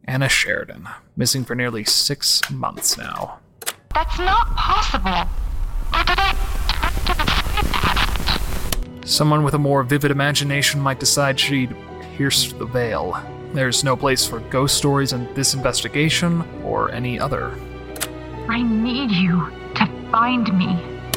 Anna Sheridan, missing for nearly 6 months now. That's not possible. Or did I Someone with a more vivid imagination might decide she'd pierced the veil. There's no place for ghost stories in this investigation or any other. I need you to find me.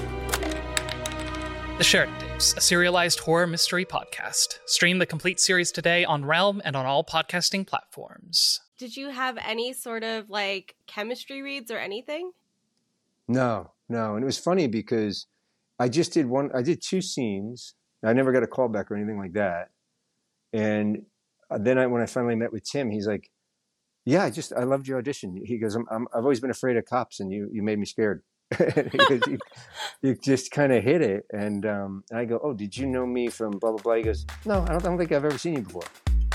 The Sheridan Tapes, a serialized horror mystery podcast. Stream the complete series today on Realm and on all podcasting platforms. Did you have any sort of like chemistry reads or anything? No. And it was funny because I did 2 scenes. I never got a call back or anything like that. And then when I finally met with Tim, he's like, yeah, I loved your audition. He goes, I've always been afraid of cops and you made me scared. Because you just kind of hit it. And I go, oh, did you know me from blah, blah, blah? He goes, no, I don't think I've ever seen you before.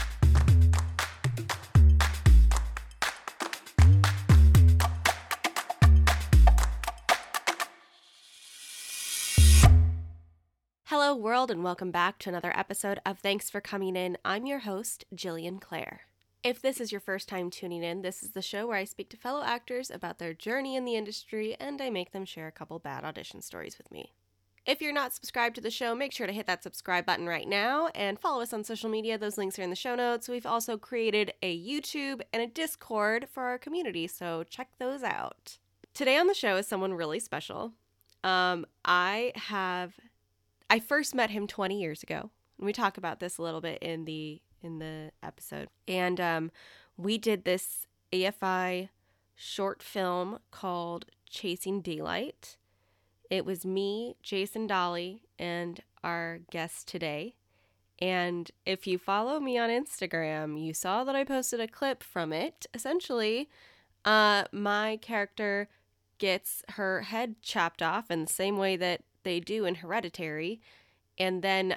Hello, world, and welcome back to another episode of Thanks for Coming In. I'm your host, Jillian Clare. If this is your first time tuning in, this is the show where I speak to fellow actors about their journey in the industry, and I make them share a couple bad audition stories with me. If you're not subscribed to the show, make sure to hit that subscribe button right now and follow us on social media. Those links are in the show notes. We've also created a YouTube and a Discord for our community, so check those out. Today on the show is someone really special. I first met him 20 years ago, and we talk about this a little bit in the episode. And we did this AFI short film called Chasing Daylight. It was me, Jason Dolly, and our guest today. And if you follow me on Instagram, you saw that I posted a clip from it. Essentially, my character gets her head chopped off in the same way that they do in Hereditary, and then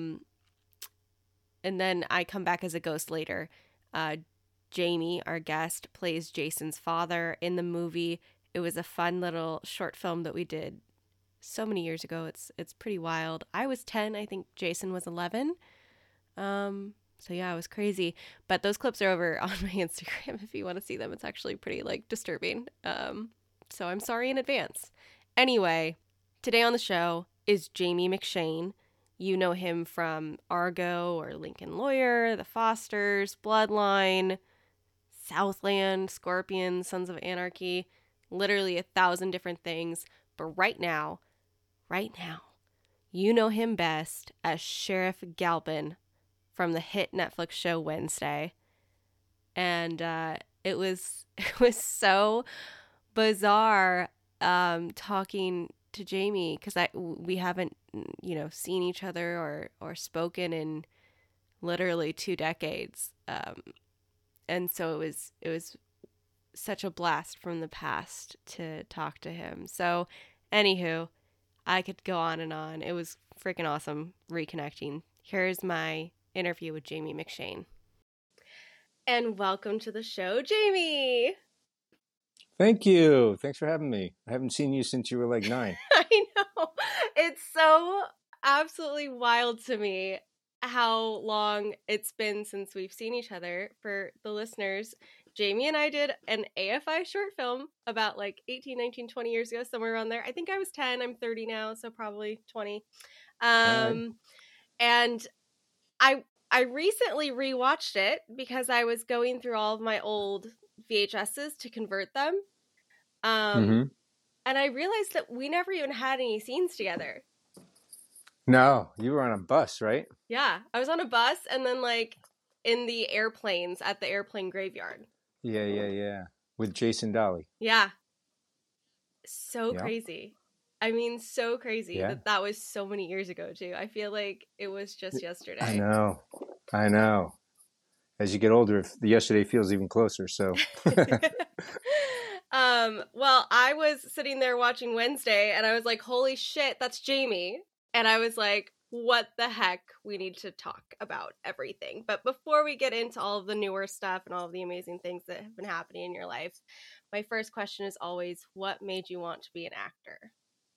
I come back as a ghost later. Jamie, our guest, plays Jason's father in the movie. It was a fun little short film that we did so many years ago. It's pretty wild. I was 10. I think Jason was 11. So yeah, it was crazy. But those clips are over on my Instagram if you want to see them. It's actually pretty disturbing. So I'm sorry in advance. Anyway, today on the show is Jamie McShane. You know him from Argo or Lincoln Lawyer, The Fosters, Bloodline, Southland, Scorpion, Sons of Anarchy, literally 1,000 different things. But right now, you know him best as Sheriff Galpin from the hit Netflix show Wednesday. And it was so bizarre talking to Jamie because we haven't seen each other or spoken in literally 2 decades, and so it was such a blast from the past to talk to him. So anywho, I could go on and on. It was freaking awesome reconnecting. Here's my interview with Jamie McShane. And welcome to the show, Jamie. Thank you. Thanks for having me. I haven't seen you since you were like 9. I know. It's so absolutely wild to me how long it's been since we've seen each other. For the listeners, Jamie and I did an AFI short film about 18, 19, 20 years ago, somewhere around there. I think I was 10. I'm 30 now, so probably 20. Right. And I recently rewatched it because I was going through all of my old VHSs to convert them. And I realized that we never even had any scenes together. No, you were on a bus, right? Yeah, I was on a bus and then in the airplanes at the airplane graveyard. Yeah. With Jason Dolly. Yeah. So crazy. I mean, so crazy that was so many years ago too. I feel like it was just yesterday. I know. As you get older, the yesterday feels even closer, so. Well, I was sitting there watching Wednesday and I was like, holy shit, that's Jamie. And I was like, what the heck? We need to talk about everything. But before we get into all of the newer stuff and all of the amazing things that have been happening in your life, my first question is always, what made you want to be an actor?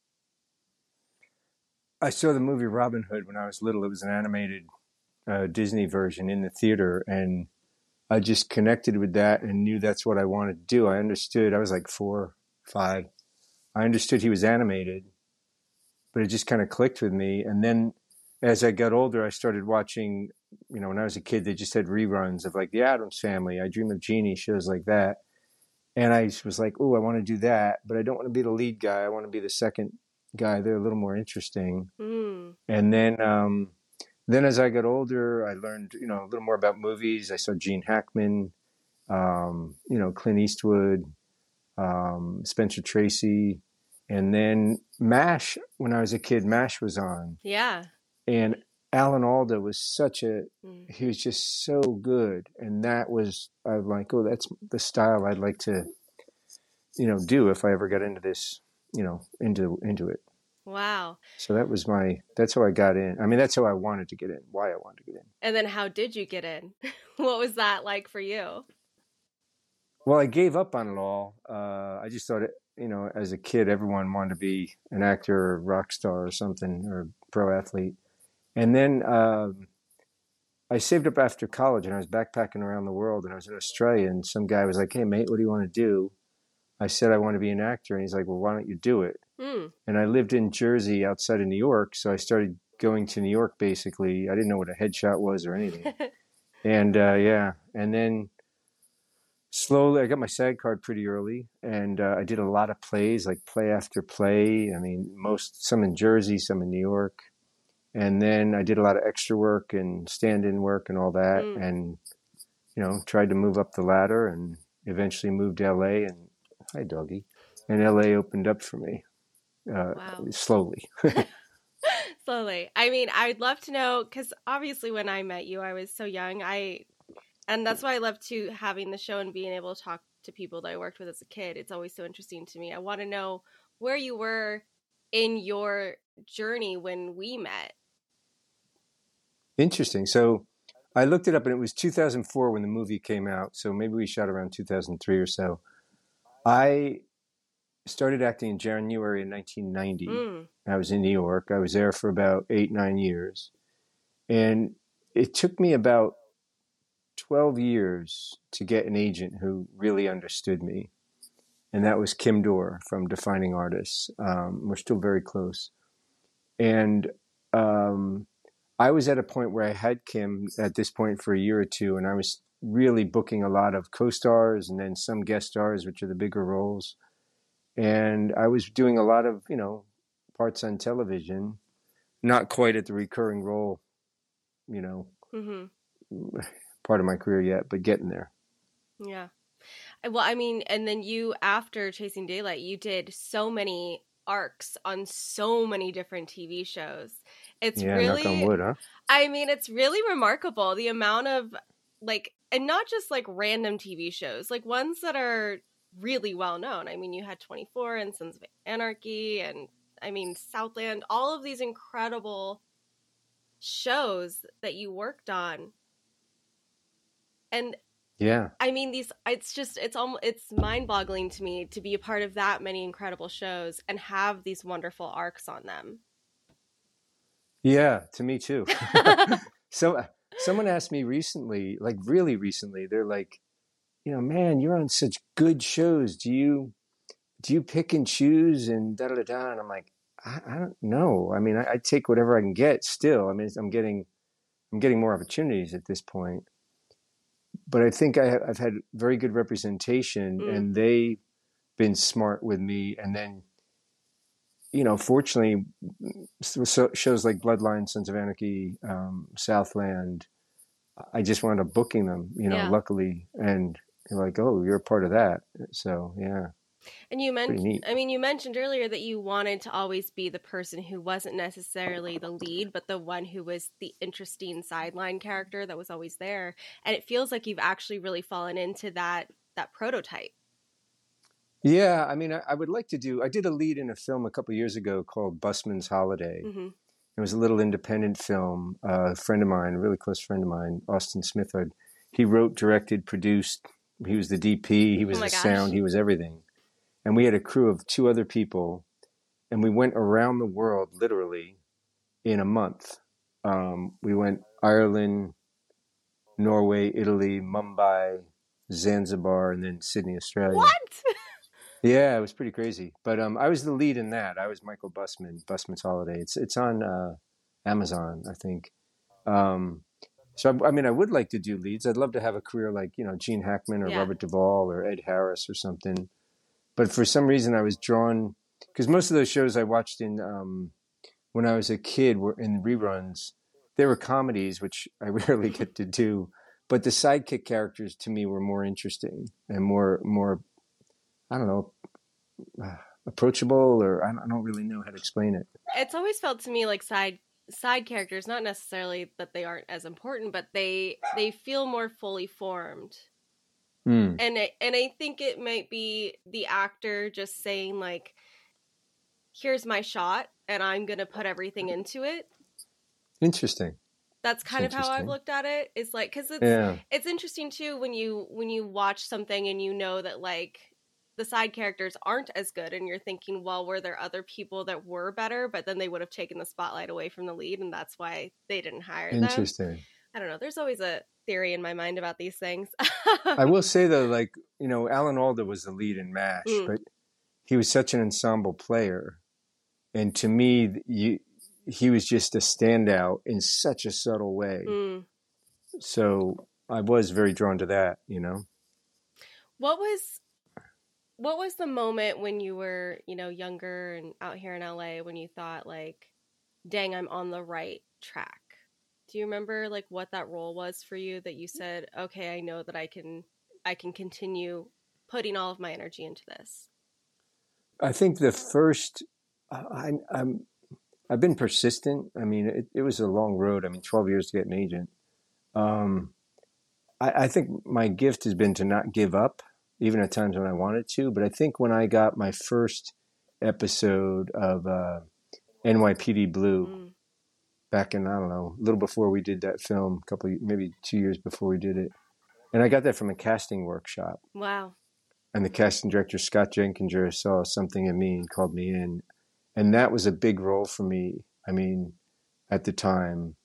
I saw the movie Robin Hood when I was little. It was an animated Disney version in the theater, and I just connected with that and knew that's what I wanted to do. I understood. I was like 4, 5. I understood he was animated, but it just kind of clicked with me. And then as I got older, I started watching, when I was a kid, they just had reruns of like The Addams Family, I Dream of Jeannie, shows like that. And I was like, oh, I want to do that, but I don't want to be the lead guy. I want to be the second guy. They're a little more interesting. And then as I got older, I learned, a little more about movies. I saw Gene Hackman, Clint Eastwood, Spencer Tracy. And then MASH, when I was a kid, MASH was on. Yeah. And Alan Alda was he was just so good. And I was like, oh, that's the style I'd like to, do if I ever got into this, into it. Wow. So that's how I got in. I mean, that's how I wanted to get in, why I wanted to get in. And then how did you get in? What was that like for you? Well, I gave up on it all. I just thought, as a kid, everyone wanted to be an actor or a rock star or something, or a pro athlete. And then I saved up after college, and I was backpacking around the world, and I was in Australia, and some guy was like, hey, mate, what do you want to do? I said, I want to be an actor. And he's like, well, why don't you do it? And I lived in Jersey outside of New York, so I started going to New York, basically. I didn't know what a headshot was or anything. And, and then slowly, I got my SAG card pretty early, and I did a lot of plays, like play after play. I mean, some in Jersey, some in New York. And then I did a lot of extra work and stand-in work and all that, and, tried to move up the ladder, and eventually moved to LA, and hi, doggy. And LA opened up for me, slowly. Slowly. I mean, I'd love to know, because obviously when I met you, I was so young. And that's why I love having the show and being able to talk to people that I worked with as a kid. It's always so interesting to me. I want to know where you were in your journey when we met. Interesting. So I looked it up, and it was 2004 when the movie came out. So maybe we shot around 2003 or so. I started acting in January of 1990. I was in New York. I was there for about 8-9 years. And it took me about 12 years to get an agent who really understood me. And that was Kim Dorr from Defining Artists. We're still very close. And I was at a point where I had Kim at this point for a year or two, and I was really booking a lot of co-stars and then some guest stars, which are the bigger roles. And I was doing a lot of, parts on television, not quite at the recurring role, part of my career yet, but getting there. Yeah. Well, I mean, and then you, after Chasing Daylight, you did so many arcs on so many different TV shows. It's really, knock on wood, huh? I mean, it's really remarkable, the amount of and not just random TV shows, ones that are really well known. I mean, you had 24 and Sons of Anarchy, and I mean, Southland, all of these incredible shows that you worked on. And yeah, I mean, it's mind-boggling to me to be a part of that many incredible shows and have these wonderful arcs on them. Yeah, to me too. So someone asked me recently, really recently, they're like, man, you're on such good shows. Do you pick and choose and da da da? And I'm like, I don't know. I mean, I take whatever I can get still. I mean, I'm getting more opportunities at this point. But I think I've had very good representation, and they've been smart with me. And then, fortunately, shows like Bloodline, Sons of Anarchy, Southland, I just wound up booking them, luckily. And you're like, oh, you're a part of that. So, yeah. And you mentioned earlier that you wanted to always be the person who wasn't necessarily the lead, but the one who was the interesting sideline character that was always there. And it feels like you've actually really fallen into that prototype. Yeah, I mean, I would like to I did a lead in a film a couple of years ago called Busman's Holiday. Mm-hmm. It was a little independent film. A friend of mine, a really close friend of mine, Austin Smithard, he wrote, directed, produced. He was the DP. He was the sound. He was everything. And we had a crew of 2 other people, and we went around the world literally in a month. We went Ireland, Norway, Italy, Mumbai, Zanzibar, and then Sydney, Australia. What? Yeah, it was pretty crazy. But I was the lead in that. I was Michael Busman, Busman's Holiday. It's on Amazon, I think. So I mean, I would like to do leads. I'd love to have a career like, you know, Gene Hackman or Yeah. Robert Duvall or Ed Harris or something. But for some reason, I was drawn because most of those shows I watched in when I was a kid were in reruns. They were comedies, which I rarely get to do. But the sidekick characters to me were more interesting and more I don't know, approachable, or I don't really know how to explain it. It's always felt to me like side characters, not necessarily that they aren't as important, but they feel more fully formed. Mm. And I think it might be the actor just saying like, here's my shot and I'm going to put everything into it. Interesting. That's kind of how I've Interesting. looked at it. It's like, cause Yeah. it's interesting too when you watch something and you know that like the side characters aren't as good and you're thinking, well, were there other people that were better, but then they would have taken the spotlight away from the lead and that's why they didn't hire them. Interesting. I don't know. There's always a theory in my mind about these things. I will say though, like, you know, Alan Alda was the lead in MASH, but he was such an ensemble player. And to me, he was just a standout in such a subtle way. So I was very drawn to that, you know. What was the moment when you were, you know, younger and out here in LA when you thought like, dang, I'm on the right track? Do you remember like what that role was for you that you said, okay, I know that I can continue putting all of my energy into this? I think the first, I've been persistent. I mean, it was a long road. I mean, 12 years to get an agent. I think my gift has been to not give up, even at times when I wanted to. But I think when I got my first episode of NYPD Blue back in, I don't know, a little before we did that film, maybe 2 years before we did it. And I got that from a casting workshop. Wow. And the casting director, Scott Jenkinger, saw something in me and called me in. And that was a big role for me. I mean, at the time.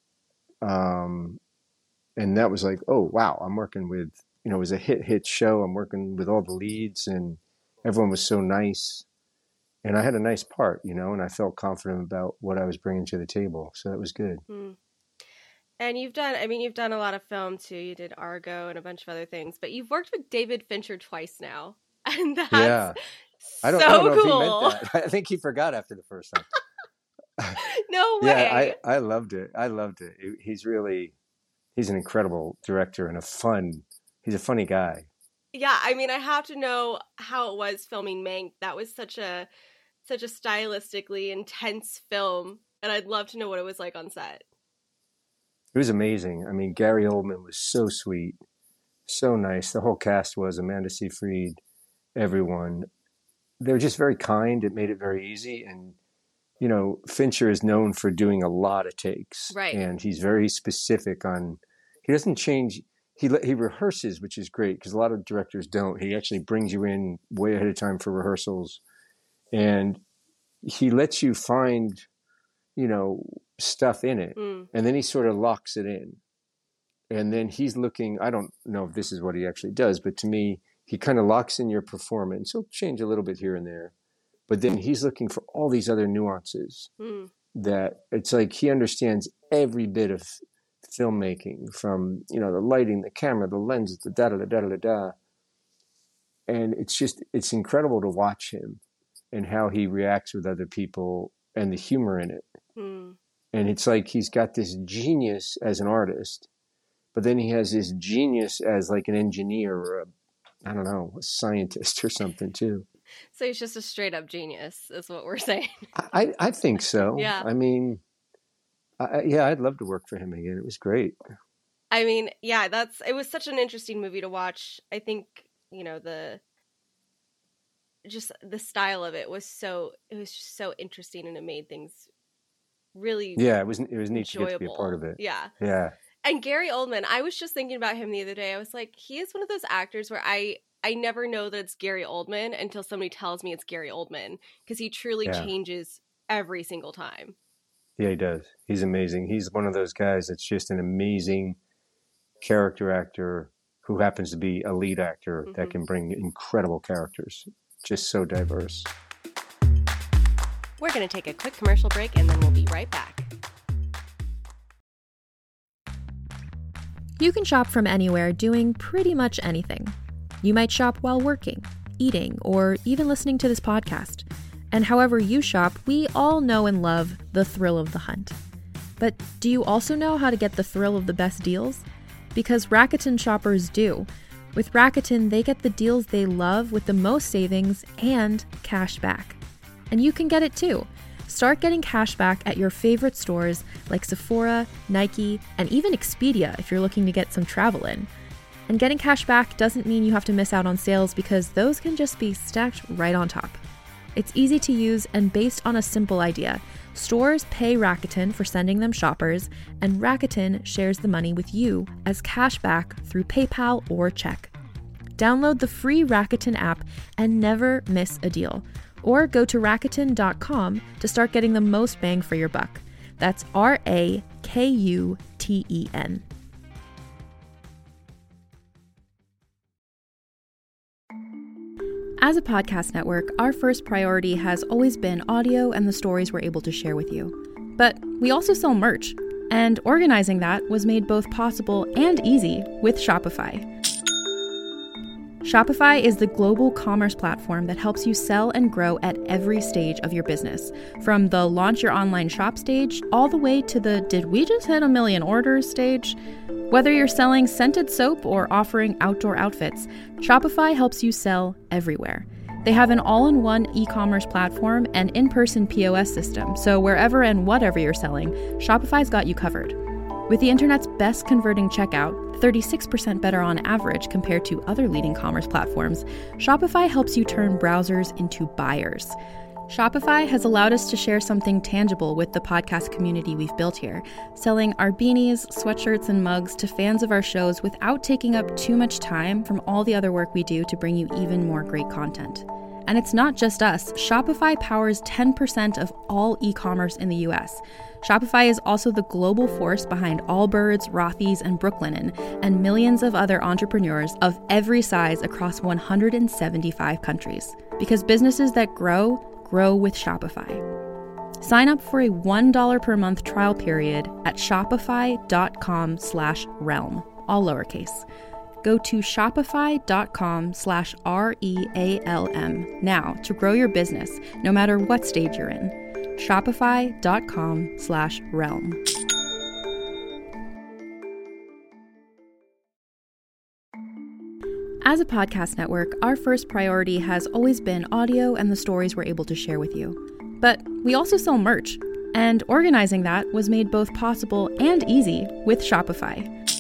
And that was like, oh, wow, I'm working with, you know, it was a hit show. I'm working with all the leads and everyone was so nice. And I had a nice part, you know, and I felt confident about what I was bringing to the table. So that was good. And you've done a lot of film too. You did Argo and a bunch of other things, but you've worked with David Fincher twice now. And that's I don't so know if cool. he meant that. I think he forgot after the first time. No way. Yeah, I loved it. He's an incredible director and he's a funny guy. Yeah, I mean, I have to know how it was filming Mank. That was such a stylistically intense film, and I'd love to know what it was like on set. It was amazing. I mean, Gary Oldman was so sweet, so nice. The whole cast was Amanda Seyfried, everyone. They were just very kind. It made it very easy. And, you know, Fincher is known for doing a lot of takes. Right. And he's very specific he doesn't change. He rehearses, which is great because a lot of directors don't. He actually brings you in way ahead of time for rehearsals. And he lets you find, you know, stuff in it. And then he sort of locks it in. And then he's looking, I don't know if this is what he actually does, but to me, he kind of locks in your performance. He'll change a little bit here and there. But then he's looking for all these other nuances that it's like he understands every bit of filmmaking from, you know, the lighting, the camera, the lenses, the da-da-da-da-da-da. And it's incredible to watch him and how he reacts with other people and the humor in it. And it's like he's got this genius as an artist, but then he has this genius as like an engineer or a scientist or something too. So he's just a straight up genius is what we're saying. I think so. Yeah. I mean, I'd love to work for him again. It was great. I mean, yeah, it was such an interesting movie to watch. I think, you know, the style of it was just so interesting and it made things really it was neat to get to be a enjoyable. part of it. Yeah. And Gary Oldman, I was just thinking about him the other day. I was like, he is one of those actors where I never know that it's Gary Oldman until somebody tells me it's Gary Oldman because he truly changes every single time. Yeah, he does. He's amazing. He's one of those guys that's just an amazing character actor who happens to be a lead actor that can bring incredible characters. Just so diverse. We're going to take a quick commercial break and then we'll be right back. You can shop from anywhere doing pretty much anything. You might shop while working, eating, or even listening to this podcast. And however you shop, we all know and love the thrill of the hunt. But do you also know how to get the thrill of the best deals? Because Rakuten shoppers do. With Rakuten, they get the deals they love with the most savings and cash back. And you can get it too. Start getting cash back at your favorite stores like Sephora, Nike, and even Expedia if you're looking to get some travel in. And getting cash back doesn't mean you have to miss out on sales because those can just be stacked right on top. It's easy to use and based on a simple idea. Stores pay Rakuten for sending them shoppers, and Rakuten shares the money with you as cash back through PayPal or check. Download the free Rakuten app and never miss a deal. Or go to Rakuten.com to start getting the most bang for your buck. That's Rakuten. As a podcast network, our first priority has always been audio and the stories we're able to share with you. But we also sell merch, and organizing that was made both possible and easy with Shopify. Shopify is the global commerce platform that helps you sell and grow at every stage of your business, from the launch your online shop stage all the way to the did we just hit 1 million orders stage. Whether you're selling scented soap or offering outdoor outfits, Shopify helps you sell everywhere. They have an all-in-one e-commerce platform and in-person POS system, so wherever and whatever you're selling, Shopify's got you covered. With the internet's best converting checkout, 36% better on average compared to other leading commerce platforms, Shopify helps you turn browsers into buyers. Shopify has allowed us to share something tangible with the podcast community we've built here, selling our beanies, sweatshirts, and mugs to fans of our shows without taking up too much time from all the other work we do to bring you even more great content. And it's not just us. Shopify powers 10% of all e-commerce in the US. Shopify is also the global force behind Allbirds, Rothy's, and Brooklinen, and millions of other entrepreneurs of every size across 175 countries. Because businesses that grow with Shopify. Sign up for a $1 per month trial period at shopify.com/realm, all lowercase. Go to shopify.com/REALM now to grow your business, no matter what stage you're in. Shopify.com/realm. As a podcast network, our first priority has always been audio and the stories we're able to share with you. But we also sell merch, and organizing that was made both possible and easy with Shopify.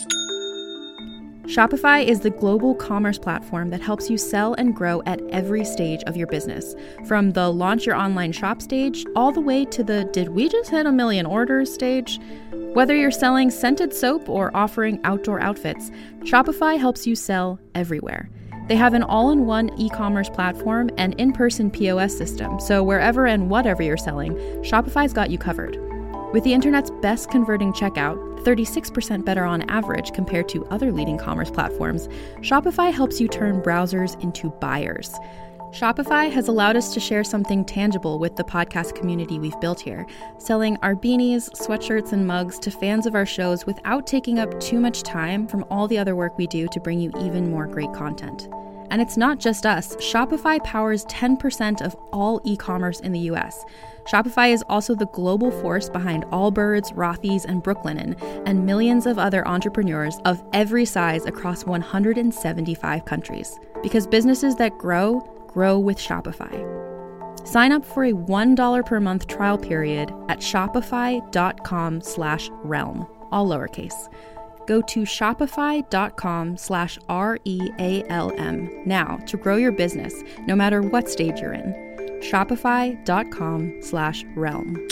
Shopify is the global commerce platform that helps you sell and grow at every stage of your business, from the launch your online shop stage all the way to the did we just hit 1 million orders stage. Whether you're selling scented soap or offering outdoor outfits, Shopify helps you sell everywhere. They have an all-in-one e-commerce platform and in-person POS system, so wherever and whatever you're selling, Shopify's got you covered. With the internet's best converting checkout, 36% better on average compared to other leading commerce platforms, Shopify helps you turn browsers into buyers. Shopify has allowed us to share something tangible with the podcast community we've built here, selling our beanies, sweatshirts, and mugs to fans of our shows without taking up too much time from all the other work we do to bring you even more great content. And it's not just us. Shopify powers 10% of all e-commerce in the US. Shopify is also the global force behind Allbirds, Rothy's, and Brooklinen, and millions of other entrepreneurs of every size across 175 countries. Because businesses that grow with Shopify. Sign up for a $1 per month trial period at shopify.com/realm, all lowercase. Go to shopify.com/REALM now to grow your business, no matter what stage you're in. Shopify.com/realm.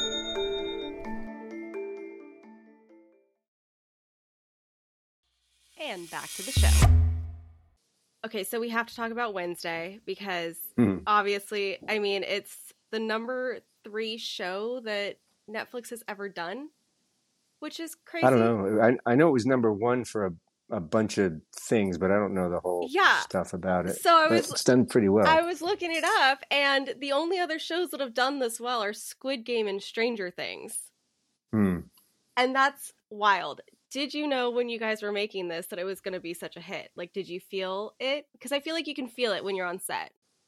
And back to the show. Okay, so we have to talk about Wednesday because obviously, I mean, it's the number 3 show that Netflix has ever done, which is crazy. I don't know. I know it was number one for a bunch of things, but I don't know the whole stuff about it. So it's done pretty well. I was looking it up, and the only other shows that have done this well are Squid Game and Stranger Things. And that's wild. Did you know when you guys were making this that it was going to be such a hit? Like, did you feel it? Because I feel like you can feel it when you're on set.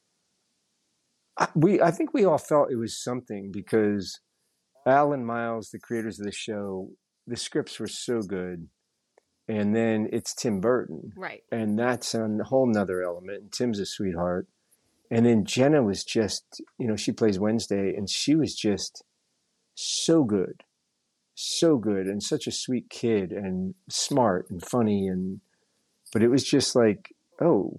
I think we all felt it was something because Al and Miles, the creators of the show, the scripts were so good. And then it's Tim Burton. Right. And that's a whole nother element. And Tim's a sweetheart. And then Jenna was just, she plays Wednesday, and she was just so good. So good. And such a sweet kid and smart and funny. But it was just like, oh,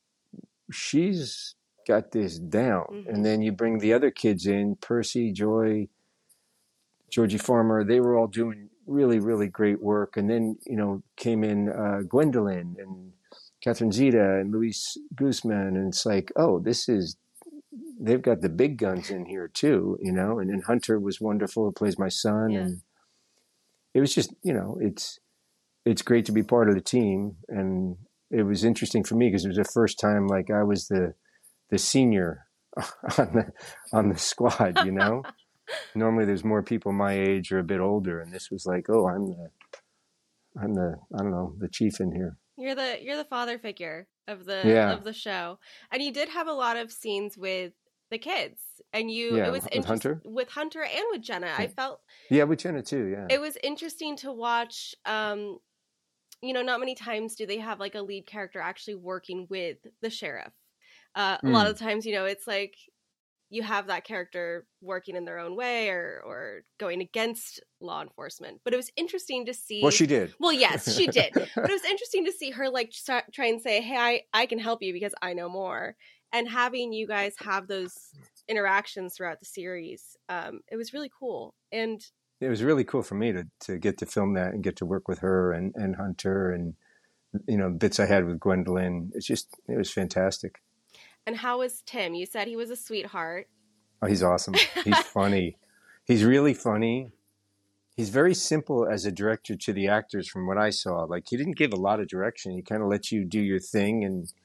she's got this down. Mm-hmm. And then you bring the other kids in, Percy, Joy, Georgie Farmer. They were all doing really, really great work. And then, came in Gwendolyn and Catherine Zeta and Luis Guzman. And it's like, oh, they've got the big guns in here too, And then Hunter was wonderful, who plays my son. Yeah. And it was just, it's great to be part of the team. And it was interesting for me because it was the first time like I was the senior on the squad, Normally there's more people my age or a bit older, and this was like, oh, I'm the I don't know, the chief in here. You're the father figure of the show. And you did have a lot of scenes with the kids. And it was interesting with Hunter and with Jenna. Yeah. I felt with Jenna too, yeah. It was interesting to watch. Not many times do they have like a lead character actually working with the sheriff. A lot of the times, it's like you have that character working in their own way or going against law enforcement. But it was interesting to see. Well, she did. Well, yes, she did. But it was interesting to see her like try and say, hey, I can help you because I know more. And having you guys have those interactions throughout the series, it was really cool. And it was really cool for me to get to film that and get to work with her and Hunter and, bits I had with Gwendolyn. It was fantastic. And how was Tim? You said he was a sweetheart. Oh, he's awesome. He's funny. He's really funny. He's very simple as a director to the actors from what I saw. Like, he didn't give a lot of direction. He kind of lets you do your thing,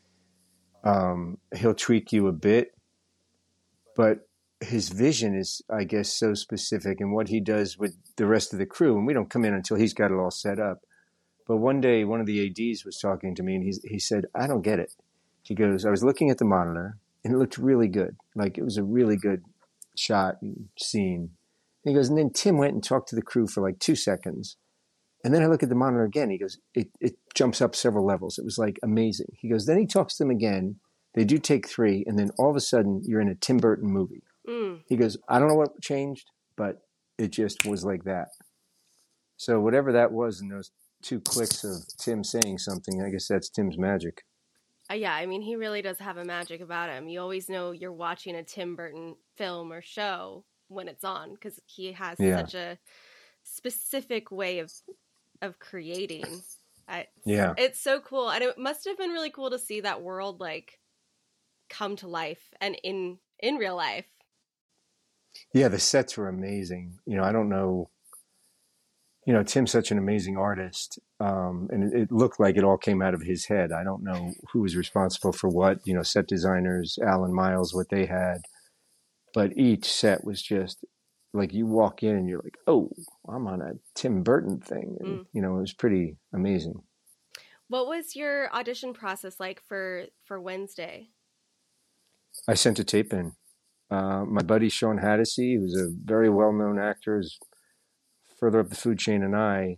and he'll tweak you a bit. But his vision is, I guess, so specific in what he does with the rest of the crew. And we don't come in until he's got it all set up. But one day, one of the ADs was talking to me, and he said, I don't get it. He goes, I was looking at the monitor, and it looked really good. Like, it was a really good shot and scene. And he goes, and then Tim went and talked to the crew for like 2 seconds. And then I look at the monitor again. He goes, it jumps up several levels. It was like amazing. He goes, then he talks to them again. They do take 3, and then all of a sudden, you're in a Tim Burton movie. He goes, I don't know what changed, but it just was like that. So whatever that was in those 2 clicks of Tim saying something, I guess that's Tim's magic. Yeah, I mean, he really does have a magic about him. You always know you're watching a Tim Burton film or show when it's on because he has such a specific way of creating. It's so cool. And it must have been really cool to see that world like come to life and in real life. Yeah, the sets were amazing. I don't know. Tim's such an amazing artist, and it looked like it all came out of his head. I don't know who was responsible for what, set designers, Al and Miles, what they had. But each set was just like you walk in and you're like, oh, I'm on a Tim Burton thing. And, it was pretty amazing. What was your audition process like for Wednesday? I sent a tape in. My buddy Sean Hattasey, who's a very well-known actor, is further up the food chain than I.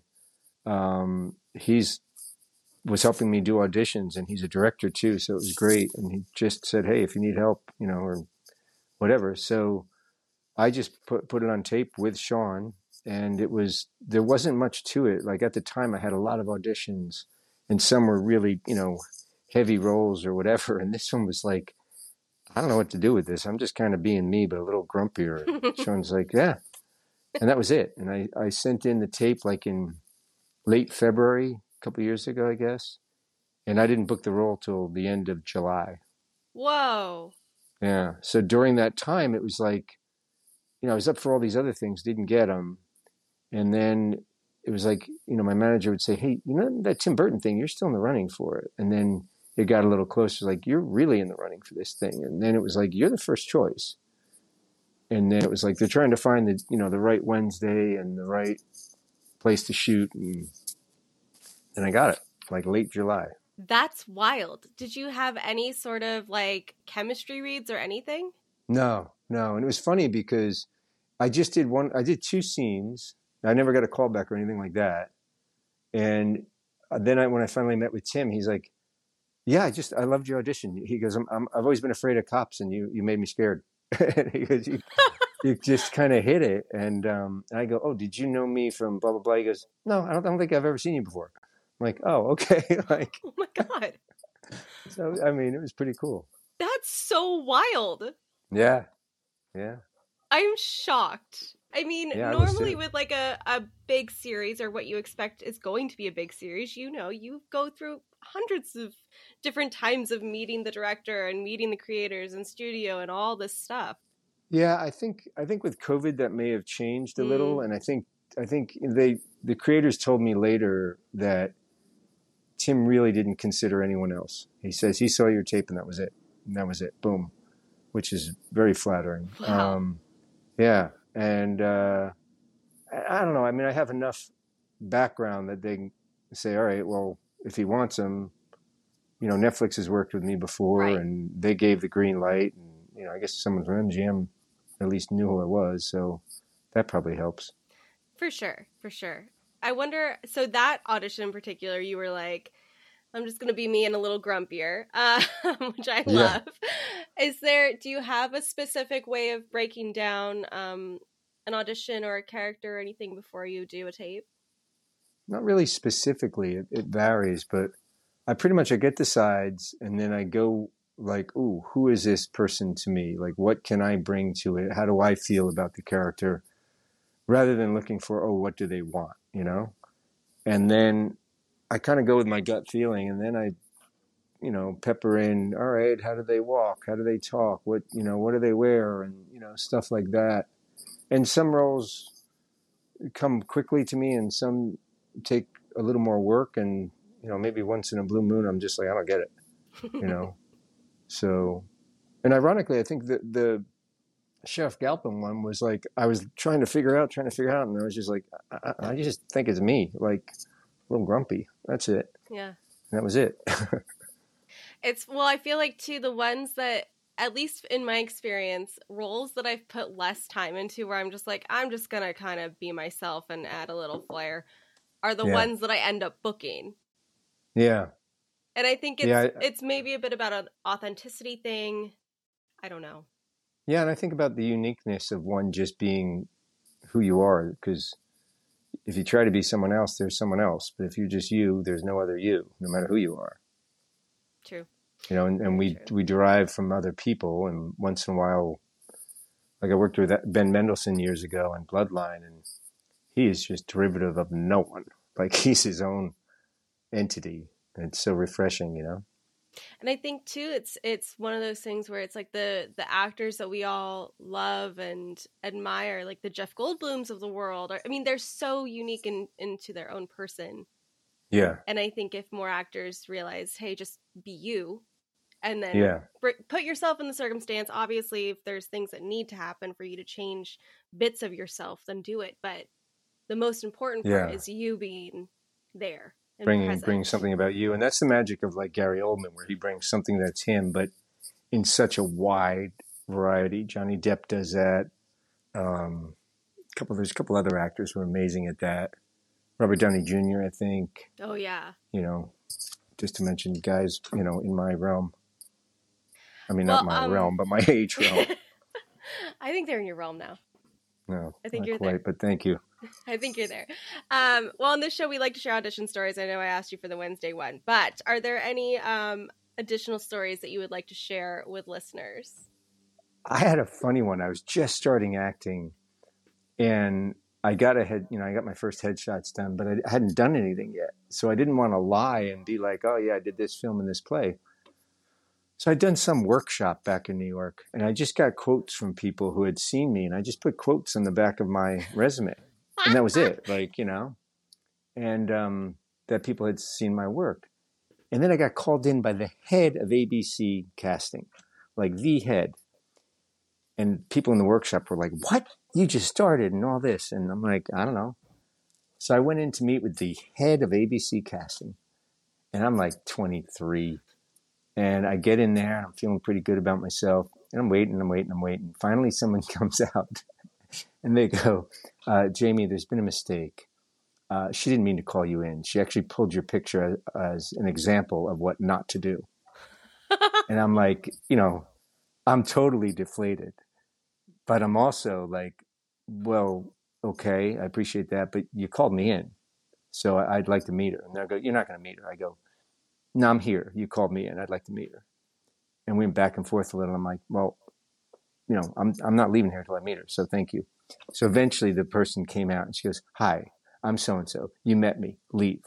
He's was helping me do auditions, and he's a director too, so it was great. And he just said, hey, if you need help, or whatever. So I just put it on tape with Sean, and there wasn't much to it. Like at the time I had a lot of auditions, and some were really, heavy roles or whatever. And this one was like, I don't know what to do with this. I'm just kind of being me, but a little grumpier. Sean's like, yeah. And that was it. And I sent in the tape like in late February, a couple of years ago, I guess. And I didn't book the role till the end of July. Whoa. Yeah. So during that time, it was like, I was up for all these other things, didn't get them. And then it was like, my manager would say, hey, that Tim Burton thing, you're still in the running for it. And then it got a little closer, like, you're really in the running for this thing. And then it was like, you're the first choice. And then it was like, they're trying to find the right Wednesday and the right place to shoot. And I got it, like late July. That's wild. Did you have any sort of like chemistry reads or anything? No. And it was funny because I did 2 scenes. I never got a call back or anything like that. And then when I finally met with Tim, he's like, yeah, I loved your audition. He goes, I've always been afraid of cops and you made me scared. He goes, you just kind of hit it. And I go, oh, did you know me from blah, blah, blah? He goes, no, I don't think I've ever seen you before. I'm like, oh, okay. Like, oh my God. So, I mean, it was pretty cool. That's so wild. Yeah. I'm shocked. I mean, Yeah, normally with like a big series or what you expect is going to be a big series, you go through hundreds of different times of meeting the director and meeting the creators and studio and all this stuff. Yeah, I think with COVID that may have changed a little, and I think the creators told me later that Tim really didn't consider anyone else. He says he saw your tape and that was it. And that was it. Boom. Which is very flattering. Wow. Yeah. And I don't know. I mean, I have enough background that they can say, all right, well, if he wants him, Netflix has worked with me before, right, and they gave the green light. And, I guess someone from MGM at least knew who I was. So that probably helps. For sure. I wonder, so that audition in particular, you were like, I'm just going to be me and a little grumpier, which I love. Do you have a specific way of breaking down an audition or a character or anything before you do a tape? Not really specifically. It varies, but I get the sides and then I go like, ooh, who is this person to me? Like, what can I bring to it? How do I feel about the character? Rather than looking for, what do they want, And then I kind of go with my gut feeling, and then I, pepper in, all right, how do they walk? How do they talk? What do they wear? And, stuff like that. And some roles come quickly to me and some take a little more work. And, maybe once in a blue moon, I'm just like, I don't get it, So, and ironically, I think that the Sheriff Galpin one was like, I was trying to figure out, and I was just like, I just think it's me, like a little grumpy. That's it. Yeah. And that was it. I feel like too, the ones that, at least in my experience, roles that I've put less time into where I'm just like, I'm just going to kind of be myself and add a little flair are the ones that I end up booking. Yeah. And I think it's maybe a bit about an authenticity thing. I don't know. Yeah, and I think about the uniqueness of one just being who you are, because if you try to be someone else, there's someone else. But if you're just you, there's no other you, no matter who you are. True. And we derive from other people, and once in a while, like I worked with Ben Mendelsohn years ago in Bloodline, and he is just derivative of no one. Like, he's his own entity. It's so refreshing, And I think too, it's one of those things where it's like the actors that we all love and admire, like the Jeff Goldblums of the world. They're so unique into their own person. Yeah. And I think if more actors realize, hey, just be you, and then put yourself in the circumstance. Obviously, if there's things that need to happen for you to change bits of yourself, then do it. But the most important part is you being there. Bring something about you. And that's the magic of like Gary Oldman, where he brings something that's him, but in such a wide variety. Johnny Depp does that. There's a couple other actors who are amazing at that. Robert Downey Jr., I think. Oh, yeah. Just to mention guys, in my realm. Not my realm, but my age realm. I think they're in your realm now. No, I think not you're quite, there. But thank you. I think you're there. On this show, we like to share audition stories. I know I asked you for the Wednesday one, but are there any additional stories that you would like to share with listeners? I had a funny one. I was just starting acting, and I got I got my first headshots done, but I hadn't done anything yet. So I didn't want to lie and be like, oh yeah, I did this film and this play. So I'd done some workshop back in New York, and I just got quotes from people who had seen me, and I just put quotes on the back of my resume. And that was it. Like, and that people had seen my work. And then I got called in by the head of ABC casting, like the head. And people in the workshop were like, "What? You just started and all this." And I'm like, "I don't know." So I went in to meet with the head of ABC casting. And I'm like 23. And I get in there and I'm feeling pretty good about myself. And I'm waiting. Finally, someone comes out and they go, "Jamie, there's been a mistake. She didn't mean to call you in. She actually pulled your picture as an example of what not to do." And I'm like, I'm totally deflated. But I'm also like, well, okay, I appreciate that, but you called me in, so I'd like to meet her. And they go, "You're not going to meet her." I go, "No, I'm here. You called me in. I'd like to meet her." And we went back and forth a little. I'm like, well, I'm not leaving here until I meet her, so thank you. So eventually the person came out and she goes, "Hi, I'm so-and-so. You met me. Leave."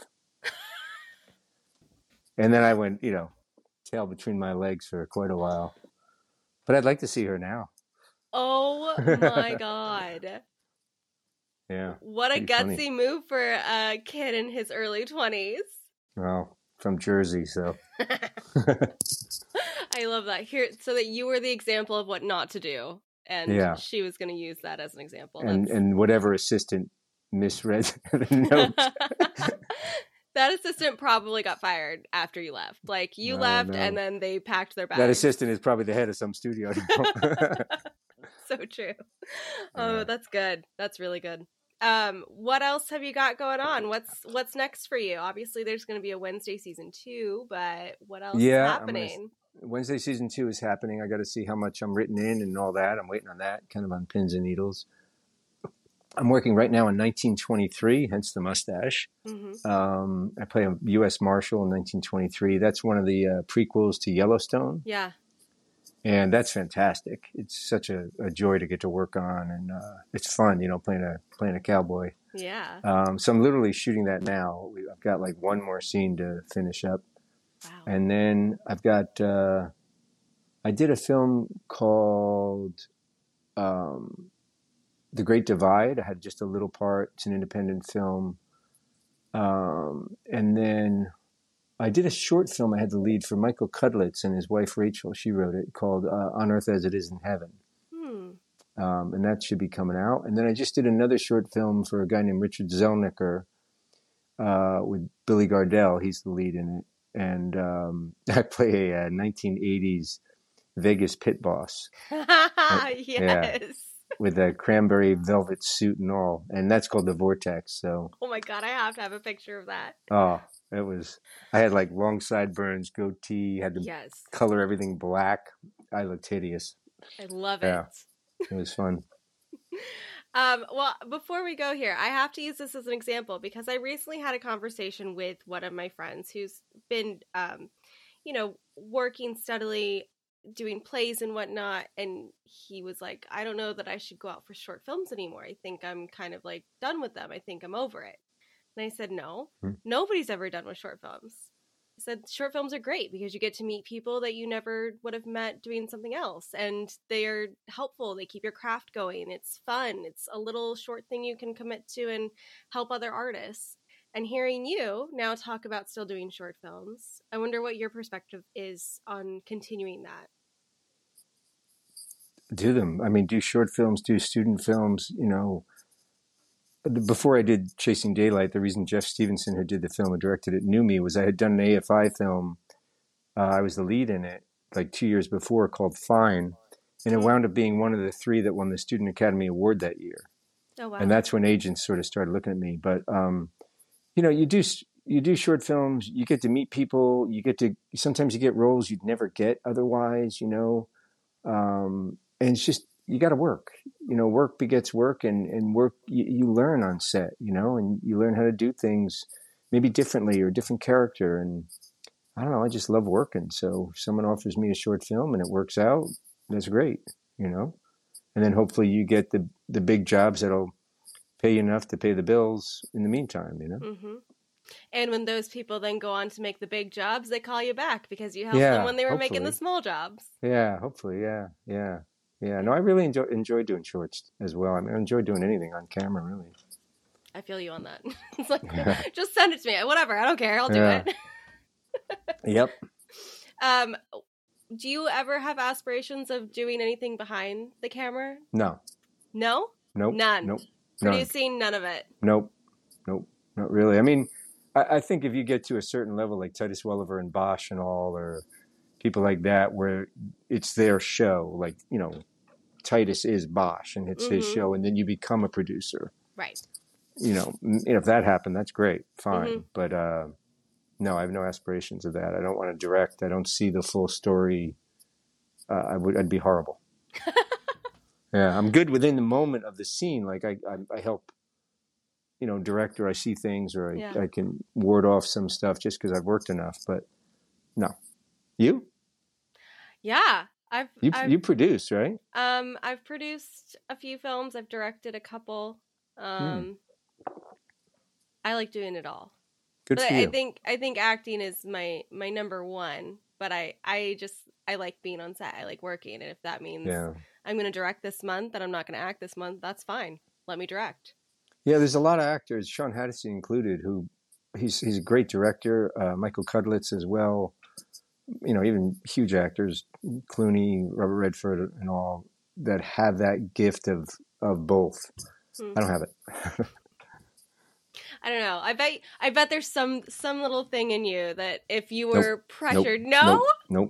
And then I went, tail between my legs for quite a while. But I'd like to see her now. Oh my God. Yeah. What a gutsy funny move for a kid in his early 20s. Well, from Jersey, so. I love that. Here, so that you were the example of what not to do. And she was going to use that as an example. And whatever assistant misread the note. That assistant probably got fired after you left. Like, you left and then they packed their bags. That assistant is probably the head of some studio. So true. Oh, that's good. That's really good. What else have you got going on? What's next for you? Obviously, there's going to be a Wednesday season 2, but what else is happening? Wednesday season 2 is happening. I got to see how much I'm written in and all that. I'm waiting on that, kind of on pins and needles. I'm working right now in 1923, hence the mustache. Mm-hmm. I play a U.S. Marshal in 1923. That's one of the prequels to Yellowstone. Yeah. And that's fantastic. It's such a joy to get to work on, and it's fun, playing a cowboy. Yeah. So I'm literally shooting that now. I've got like one more scene to finish up. Wow. And then I've got, I did a film called The Great Divide. I had just a little part. It's an independent film. And then I did a short film. I had the lead for Michael Cudlitz and his wife Rachel. She wrote it, called On Earth as It Is in Heaven. And that should be coming out. And then I just did another short film for a guy named Richard Zelnicker with Billy Gardell. He's the lead in it. And I play a 1980s Vegas pit boss. Yes. Yeah, with a cranberry velvet suit and all. And that's called The Vortex. So. Oh my God, I have to have a picture of that. Oh, I had like long sideburns, goatee, had to color everything black. I looked hideous. I love it. It was fun. Well, before we go here, I have to use this as an example because I recently had a conversation with one of my friends who's been, working steadily, doing plays and whatnot. And he was like, "I don't know that I should go out for short films anymore. I think I'm kind of like done with them. I think I'm over it." And I said, "No, nobody's ever done with short films." I said, "Short films are great because you get to meet people that you never would have met doing something else. And they are helpful. They keep your craft going. It's fun. It's a little short thing you can commit to and help other artists." And hearing you now talk about still doing short films, I wonder what your perspective is on continuing that. Do them. I mean, do short films, do student films, Before I did Chasing Daylight, the reason Jeff Stevenson, who did the film and directed it, knew me was I had done an AFI film. I was the lead in it like 2 years before, called Fine. And it wound up being one of the 3 that won the Student Academy Award that year. Oh, wow. And that's when agents sort of started looking at me. But, you do short films, you get to meet people, sometimes you get roles you'd never get otherwise, and it's just, you got to work, work begets work, and work, you learn on set, and you learn how to do things maybe differently or different character. And I don't know, I just love working. So if someone offers me a short film and it works out, that's great, And then hopefully you get the big jobs that'll pay you enough to pay the bills in the meantime, Mm-hmm. And when those people then go on to make the big jobs, they call you back because you helped them when they were making the small jobs. Yeah, hopefully. Yeah. No, I really enjoy doing shorts as well. I mean, I enjoy doing anything on camera, really. I feel you on that. It's like, just send it to me. Whatever. I don't care. I'll do it. Yep. Do you ever have aspirations of doing anything behind the camera? No. No? Nope. None. Nope. Producing none of it. Nope. Not really. I mean, I think if you get to a certain level, like Titus Welliver and Bosch and all, or people like that, where it's their show, like, you know, Titus is Bosch and it's his show, and then you become a producer. Right. You know, if that happened, that's great. Fine. But no, I have no aspirations of that. I don't want to direct. I don't see the full story. I'd be horrible. Yeah, I'm good within the moment of the scene. Like I help, you know, direct, or I see things, or I can ward off some stuff just because I've worked enough. But no, you? Yeah, you produce, right? I've produced a few films. I've directed a couple. I like doing it all. Good for you. I think acting is my number one. But I like being on set. I like working, and if that means I'm going to direct this month and I'm not going to act this month, that's fine. Let me direct. Yeah, there's a lot of actors, Sean Hattie included, who he's a great director. Michael Cudlitz as well. You know, even huge actors, Clooney, Robert Redford, and all that have that gift of both. I don't have it. I don't know. I bet there's some little thing in you that if you were pressured, Nope.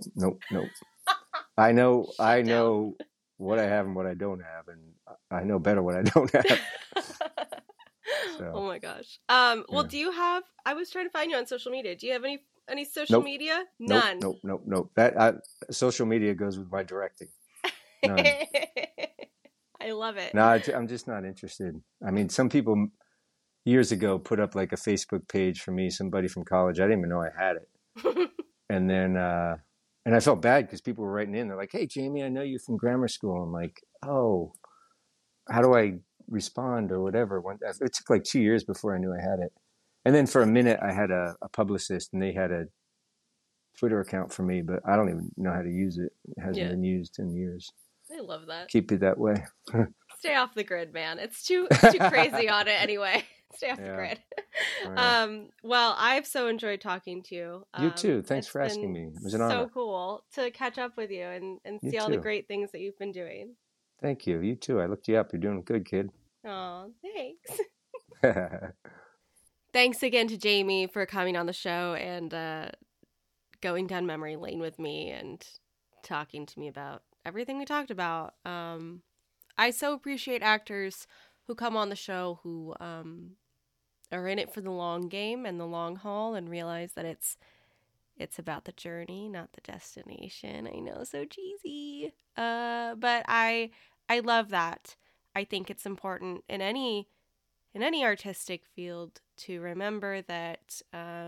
I know what I have and what I don't have, and I know better what I don't have. So, oh my gosh. Well, do you have? I was trying to find you on social media. Do you have any social media? None. Nope. That social media goes with my directing. None. I love it. No, I'm just not interested. I mean, some people years ago put up like a Facebook page for me, somebody from college. I didn't even know I had it. And then, and I felt bad because people were writing in. They're like, "Hey, Jamie, I know you from grammar school." I'm like, "Oh, how do I respond or whatever?" It took like 2 years before I knew I had it. And then for a minute, I had a publicist, and they had a Twitter account for me, but I don't even know how to use it. It hasn't been used in years. I love that. Keep it that way. Stay off the grid, man. It's too crazy on it anyway. Stay off the grid. Right. Well, I've so enjoyed talking to you. You too. Thanks for asking me. It was an honor. So cool to catch up with you and see all the great things that you've been doing. Thank you. You too. I looked you up. You're doing good, kid. Oh, thanks. Thanks again to Jamie for coming on the show and going down memory lane with me and talking to me about everything we talked about. I so appreciate actors who come on the show who are in it for the long game and the long haul and realize that it's about the journey, not the destination. I know, so cheesy. But I love that. I think it's important in any artistic field to remember that,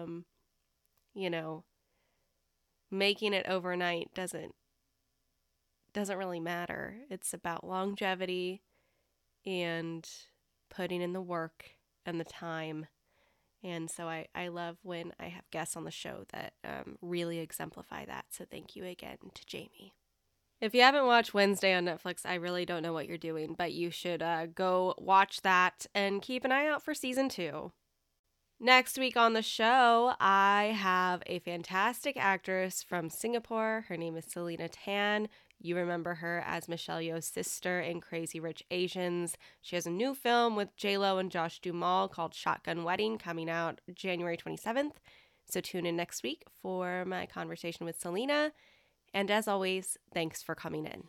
making it overnight doesn't really matter. It's about longevity and putting in the work and the time. And so I love when I have guests on the show that really exemplify that. So thank you again to Jamie. If you haven't watched Wednesday on Netflix, I really don't know what you're doing, but you should go watch that and keep an eye out for season 2. Next week on the show, I have a fantastic actress from Singapore. Her name is Selena Tan. You remember her as Michelle Yeoh's sister in Crazy Rich Asians. She has a new film with J-Lo and Josh Duhamel called Shotgun Wedding coming out January 27th. So tune in next week for my conversation with Selena. And as always, thanks for coming in.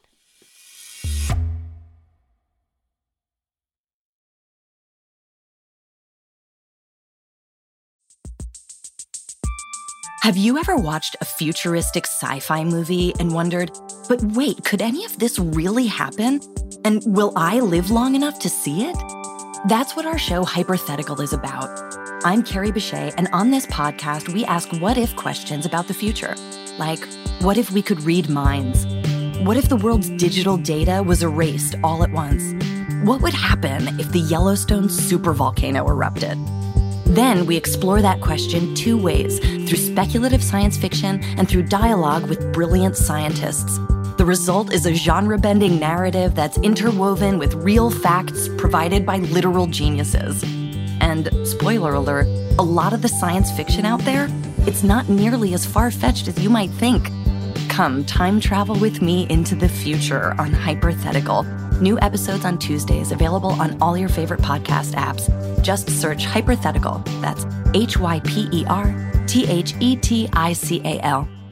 Have you ever watched a futuristic sci-fi movie and wondered, but wait, could any of this really happen? And will I live long enough to see it? That's what our show Hypothetical is about. I'm Carrie Bechet, and on this podcast, we ask what-if questions about the future. Like, what if we could read minds? What if the world's digital data was erased all at once? What would happen if the Yellowstone supervolcano erupted? Then we explore that question 2 ways, through speculative science fiction and through dialogue with brilliant scientists. The result is a genre-bending narrative that's interwoven with real facts provided by literal geniuses. And, spoiler alert, a lot of the science fiction out there, it's not nearly as far-fetched as you might think. Come time travel with me into the future on Hypothetical. New episodes on Tuesdays, available on all your favorite podcast apps. Just search Hypothetical. That's Hyperthetical.